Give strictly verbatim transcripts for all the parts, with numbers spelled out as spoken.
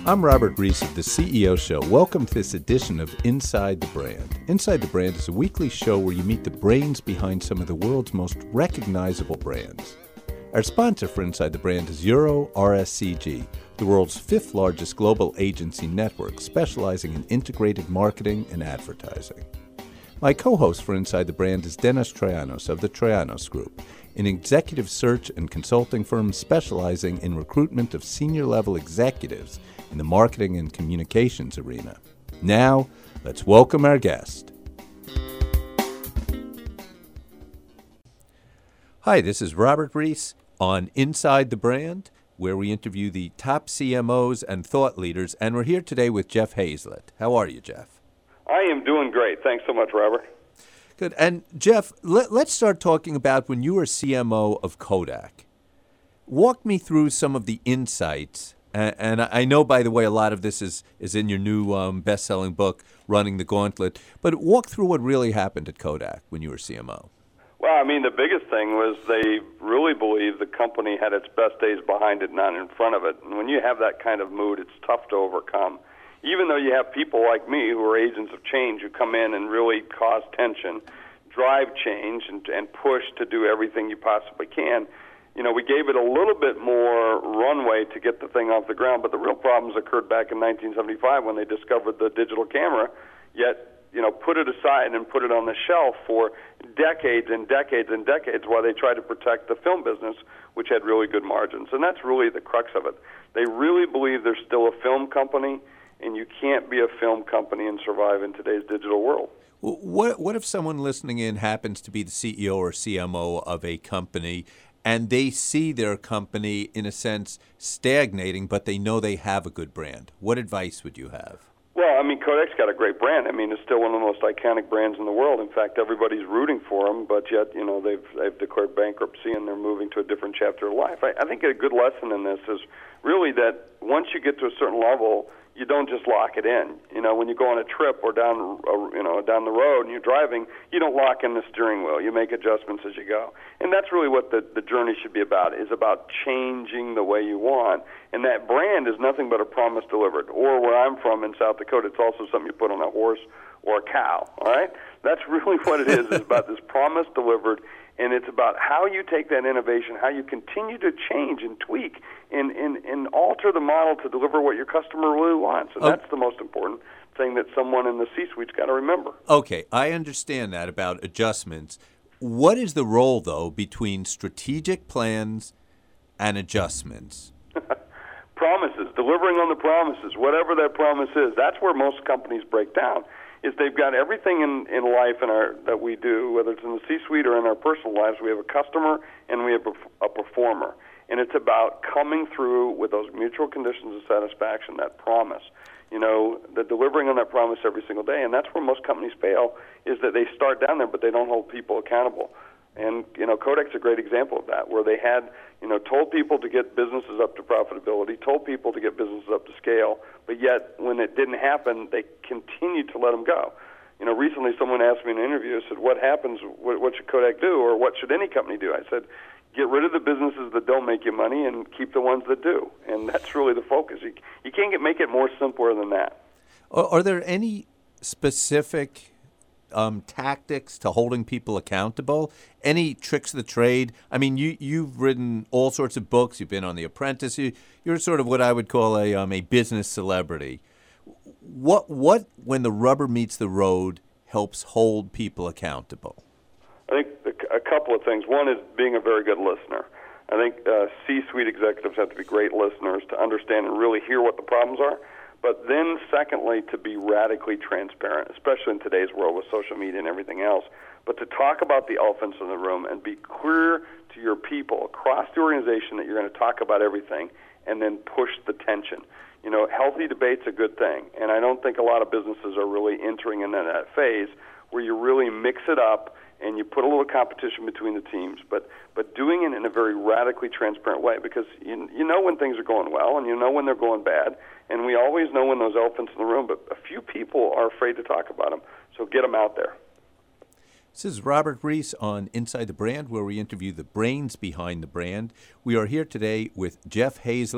I'm Robert Reese of the C E O Show. Welcome to this edition of Inside the Brand. Inside the Brand is a weekly show where you meet the brains behind some of the world's most recognizable brands. Our sponsor for Inside the Brand is Euro R S C G, the world's fifth largest global agency network specializing in integrated marketing and advertising. My co-host for Inside the Brand is Dennis Troyanos of the Troyanos Group, an executive search and consulting firm specializing in recruitment of senior-level executives in the marketing and communications arena. Now, let's welcome our guest. Hi, this is Robert Reese on Inside the Brand, where we interview the top C M Os and thought leaders, and we're here today with Jeff Hazlett. How are you, Jeff? I am doing great. Thanks so much, Robert. Good. And Jeff, let, let's start talking about when you were C M O of Kodak. Walk me through some of the insights. And, and I know, by the way, a lot of this is, is in your new um, best-selling book, Running the Gauntlet. But walk through what really happened at Kodak when you were C M O. Well, I mean, the biggest thing was they really believed the company had its best days behind it, not in front of it. And when you have that kind of mood, it's tough to overcome. Even though you have people like me who are agents of change who come in and really cause tension, drive change, and, and push to do everything you possibly can, you know, we gave it a little bit more runway to get the thing off the ground, but the real problems occurred back in nineteen seventy-five when they discovered the digital camera, yet, you know, put it aside and put it on the shelf for decades and decades and decades while they tried to protect the film business, which had really good margins. And that's really the crux of it. They really believe they're still a film company, and you can't be a film company and survive in today's digital world. What what if someone listening in happens to be the C E O or C M O of a company, and they see their company, in a sense, stagnating, but they know they have a good brand? What advice would you have? Well, I mean, Kodak's got a great brand. I mean, it's still one of the most iconic brands in the world. In fact, everybody's rooting for them, but yet, you know, they've they've declared bankruptcy and they're moving to a different chapter of life. I, I think a good lesson in this is really that once you get to a certain level, you don't just lock it in. You know, when you go on a trip or down, uh, you know, down the road and you're driving, you don't lock in the steering wheel. You make adjustments as you go. And that's really what the, the journey should be about, is about changing the way you want. And that brand is nothing but a promise delivered. Or where I'm from in South Dakota, it's also something you put on a horse or a cow, all right? That's really what it is. It's about this promise delivered, and it's about how you take that innovation, how you continue to change and tweak and, and, and alter the model to deliver what your customer really wants. And oh. that's the most important thing that someone in the C-suite's got to remember. Okay, I understand that about adjustments. What is the role, though, between strategic plans and adjustments? Promises, delivering on the promises, whatever that promise is. That's where most companies break down. Is they've got everything in, in life in our that we do, whether it's in the C-suite or in our personal lives. We have a customer and we have a, a performer. And it's about coming through with those mutual conditions of satisfaction, that promise. You know, the delivering on that promise every single day. And that's where most companies fail, is that they start down there, but they don't hold people accountable. And, you know, Kodak's a great example of that, where they had, you know, told people to get businesses up to profitability, told people to get businesses up to scale, but yet when it didn't happen, they continued to let them go. You know, recently someone asked me in an interview, said, what happens, what, what should Kodak do, or what should any company do? I said, get rid of the businesses that don't make you money and keep the ones that do. And that's really the focus. You, you can't get, make it more simpler than that. Are, are there any specific Um, tactics to holding people accountable? Any tricks of the trade? I mean, you, you've written all sorts of books. You've been on The Apprentice. You, you're sort of what I would call a um, a business celebrity. What, what, when the rubber meets the road, helps hold people accountable? I think a couple of things. One is being a very good listener. I think uh, C-suite executives have to be great listeners to understand and really hear what the problems are. But then, secondly, to be radically transparent, especially in today's world with social media and everything else, but to talk about the elephants in the room and be clear to your people across the organization that you're going to talk about everything and then push the tension. You know, healthy debate's a good thing, and I don't think a lot of businesses are really entering in that phase where you really mix it up and you put a little competition between the teams, but but doing it in a very radically transparent way, because you, you know when things are going well and you know when they're going bad, and we always know when those elephants in the room, but a few people are afraid to talk about them, so get them out there. This is Robert Reese on Inside the Brand, where we interview the brains behind the brand. We are here today with Jeff Hazlett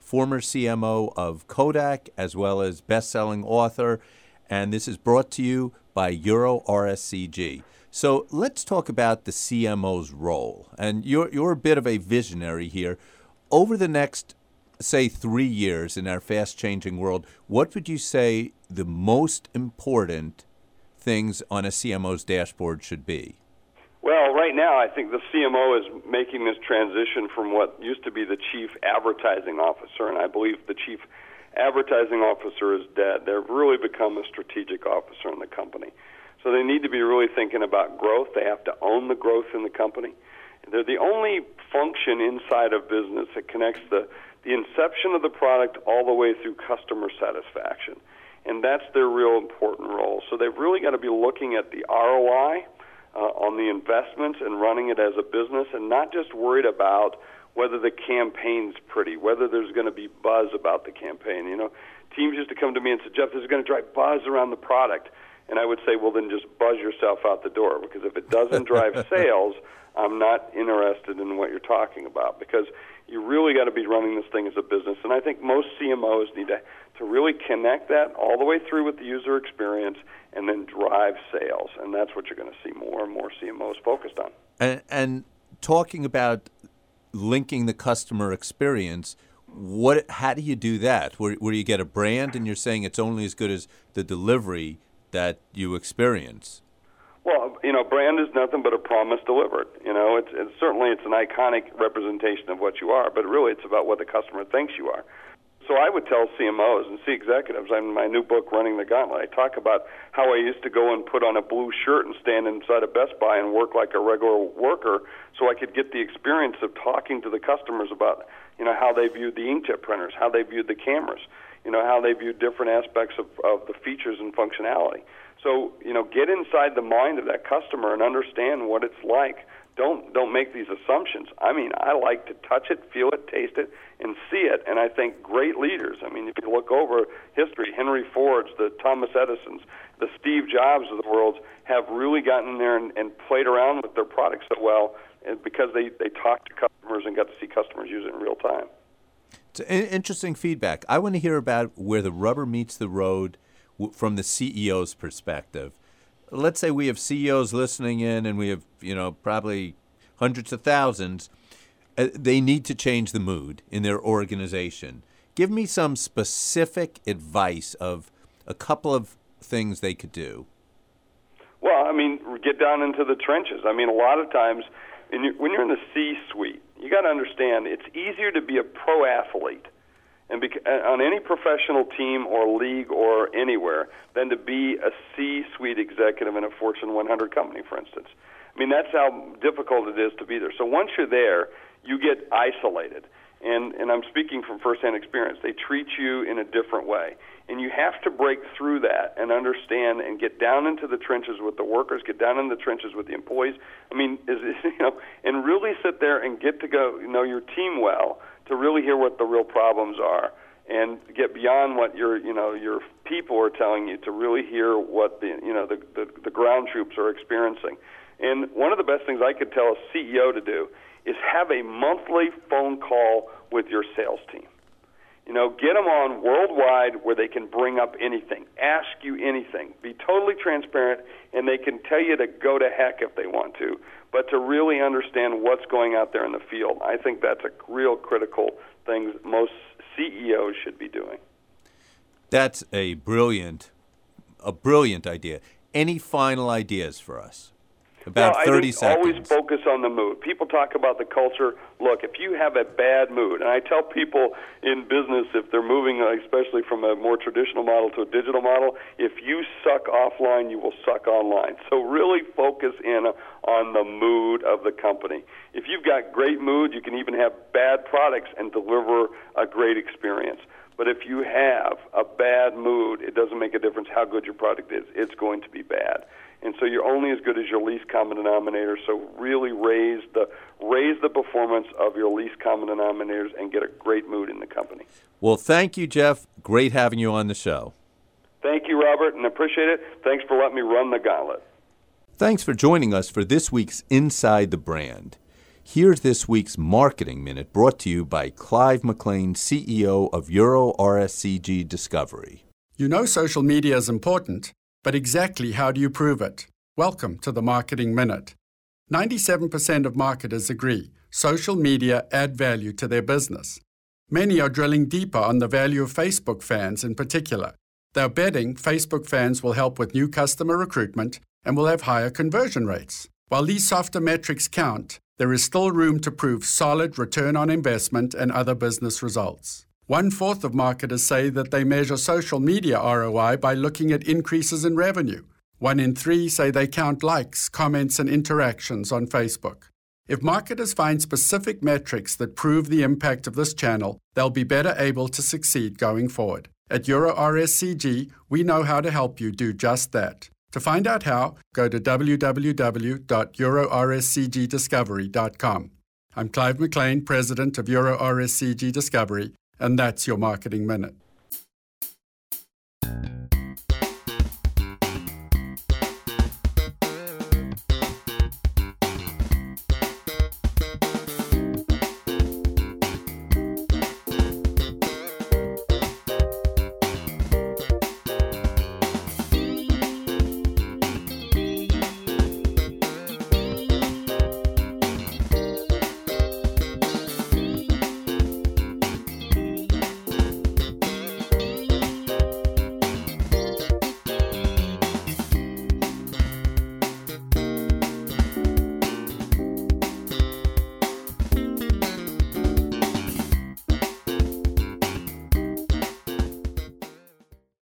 former C M O of Kodak, as well as best-selling author, and this is brought to you by Euro R S C G. So let's talk about the C M O's role. And you're you're a bit of a visionary here. Over the next, say, three years in our fast-changing world, what would you say the most important things on a C M O's dashboard should be? Well, right now, I think the C M O is making this transition from what used to be the chief advertising officer, and I believe the chief advertising officer is dead. They've really become a strategic officer in the company. So they need to be really thinking about growth. They have to own the growth in the company. They're the only function inside of business that connects the, the inception of the product all the way through customer satisfaction. And that's their real important role. So they've really got to be looking at the R O I uh, on the investments and running it as a business, and not just worried about whether the campaign's pretty, whether there's going to be buzz about the campaign. You know, teams used to come to me and say, Jeff, this is going to drive buzz around the product. And I would say, well, then just buzz yourself out the door, because if it doesn't drive sales, I'm not interested in what you're talking about, because you really got to be running this thing as a business. And I think most C M Os need to, to really connect that all the way through with the user experience and then drive sales. And that's what you're going to see more and more C M Os focused on. And, and talking about linking the customer experience, what? How do you do that? Where, where you get a brand and you're saying it's only as good as the delivery that you experience? Well, you know, brand is nothing but a promise delivered. You know, it's, it's certainly it's an iconic representation of what you are, but really it's about what the customer thinks you are. So I would tell C M Os and C executives, in my new book, Running the Gauntlet, I talk about how I used to go and put on a blue shirt and stand inside a Best Buy and work like a regular worker so I could get the experience of talking to the customers about, you know, how they viewed the inkjet printers, how they viewed the cameras, you know, how they viewed different aspects of, of the features and functionality. So, you know, get inside the mind of that customer and understand what it's like. Don't don't make these assumptions. I mean, I like to touch it, feel it, taste it, and see it. And I think great leaders, I mean, if you look over history, Henry Ford's, the Thomas Edison's, the Steve Jobs of the world have really gotten in there and, and played around with their products so well because they, they talked to customers and got to see customers use it in real time. It's interesting feedback. I want to hear about where the rubber meets the road from the C E O's perspective. Let's say we have C E Os listening in, and we have, you know, probably hundreds of thousands. Uh, they need to change the mood in their organization. Give me some specific advice of a couple of things they could do. Well, I mean, get down into the trenches. I mean, a lot of times when you're, when you're in the C-suite, you got to understand it's easier to be a pro athlete and bec- on any professional team or league or anywhere than to be a C-suite executive in a Fortune one hundred company, for instance. I mean, that's how difficult it is to be there. So once you're there, you get isolated. And, and I'm speaking from firsthand experience. They treat you in a different way. And you have to break through that and understand and get down into the trenches with the workers, get down in the trenches with the employees. I mean, is, you know, and really sit there and get to go know your team well, to really hear what the real problems are, and get beyond what your, you know, your people are telling you, to really hear what the, you know, the, the, the ground troops are experiencing. And one of the best things I could tell a C E O to do is have a monthly phone call with your sales team. You know, get them on worldwide where they can bring up anything, ask you anything, be totally transparent, and they can tell you to go to heck if they want to, but to really understand what's going out there in the field. I think that's a real critical thing most C E Os should be doing. That's a brilliant, a brilliant idea. Any final ideas for us? About well, thirty I think seconds. Always focus on the mood. People talk about the culture. Look, if you have a bad mood, and I tell people in business, if they're moving, especially from a more traditional model to a digital model, if you suck offline, you will suck online. So really focus in on the mood of the company. If you've got great mood, you can even have bad products and deliver a great experience. But if you have a bad mood, it doesn't make a difference how good your product is. It's going to be bad. And so you're only as good as your least common denominator. So really raise the raise the performance of your least common denominators and get a great mood in the company. Well, thank you, Jeff. Great having you on the show. Thank you, Robert, and appreciate it. Thanks for letting me run the gauntlet. Thanks for joining us for this week's Inside the Brand. Here's this week's Marketing Minute brought to you by Clive McLean, C E O of Euro R S C G Discovery. You know social media is important, but exactly how do you prove it? Welcome to the Marketing Minute. ninety-seven percent of marketers agree social media add value to their business. Many are drilling deeper on the value of Facebook fans in particular. They're betting Facebook fans will help with new customer recruitment and will have higher conversion rates. While these softer metrics count, there is still room to prove solid return on investment and other business results. One-fourth of marketers say that they measure social media R O I by looking at increases in revenue. One in three say they count likes, comments, and interactions on Facebook. If marketers find specific metrics that prove the impact of this channel, they'll be better able to succeed going forward. At Euro R S C G, we know how to help you do just that. To find out how, go to w w w dot euro r s c g discovery dot com. I'm Clive McLean, President of Euro R S C G Discovery, and that's your Marketing Minute.